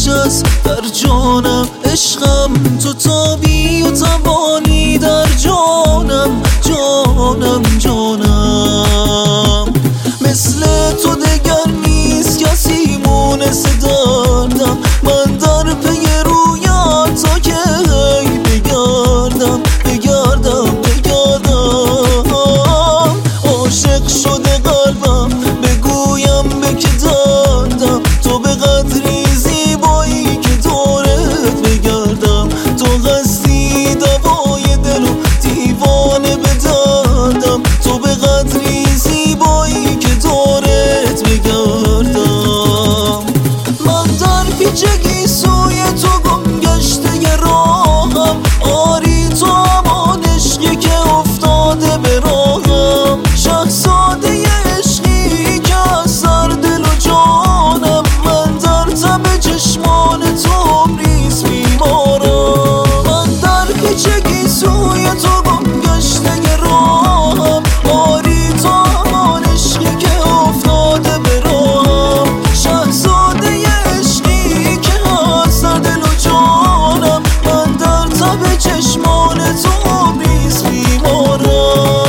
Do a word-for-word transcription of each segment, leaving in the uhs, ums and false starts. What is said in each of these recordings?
نشست در جانم، عشقم تو تابی و توانی در جانم، جانم جانم. مثل تو دگر نیست کسی مونس دردم، من در پی رویت تا که هی بگردم بگردم بگردم. عاشق شده قلبم، بگویم به که دردم، تو به قدری زیبایی که دورت بگردم. تو قصدی دوای دل و دیوانه به دردم، تو به قدری زیبایی که دورت بگردم. من در پیچگی سوی تو گم گشته ی راهم، آری تو همان عشقی که افتاده به راهم. شهزاده ی عشقی که از سر دل و جانم، من در تب چشمان تو عمریست بیمارم. من در پیچگی سوی تو گم گشته ی راهم، آری تو همان عشقی که افتاده به راهم. شهزاده ی عشقی که از سر دل و جانم، من در تب چشمان تو عمریست بیمارم.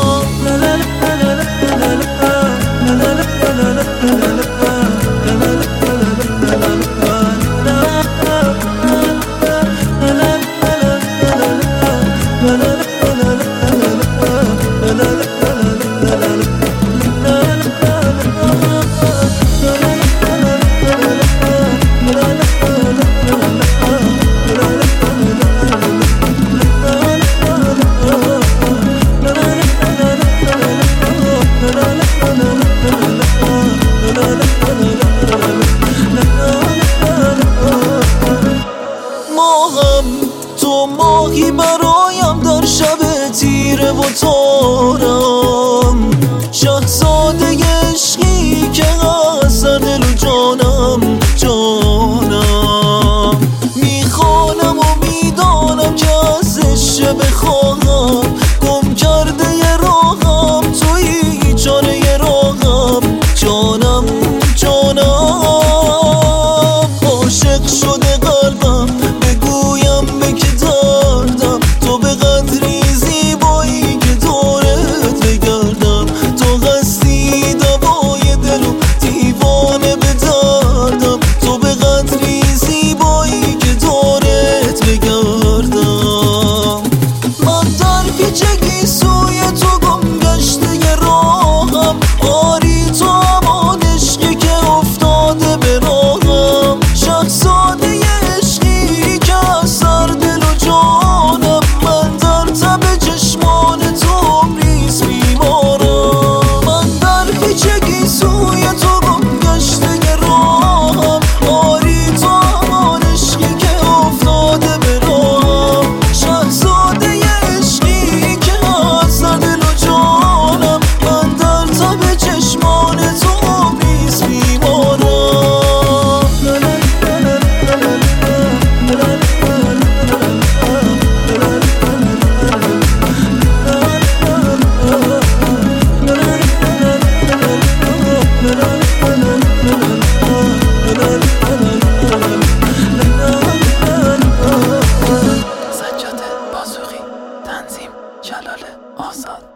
ماهم تو ماهی برایم در شب تیره و تارم. شهزاده ی عشقی که از سر دل و جانم جانم. میخوانم و میدانم که از عشق بخواهم، گم کرده ی راهم تویی چاره ی راهم، جانم جانم. عاشق شده قلبم، بگویم به که دردم، تو به قدری زیبایی که دورت بگردم. تو قصدی دوای دل و دیوانه به دردم، تو به قدری زیبایی که دورت بگردم. من در پیچگی سوی تو گم گشته ی راهم، آری تو همان عشقی که افتاده به راهم. شهزاده ی عشقی که از سر دل و جانم، من در تب چشمان تو عمریست بیمارم. من در پیچگی سوی تو گم گشته ی راهم، آری تو همان عشقی که افتاده به راهم. شهزاده ی عشقی که از سر دل و جانم، من در تب چشمان تو عمریست بیمارم. سجاده بازوقی، تنظیم جلال آزاد.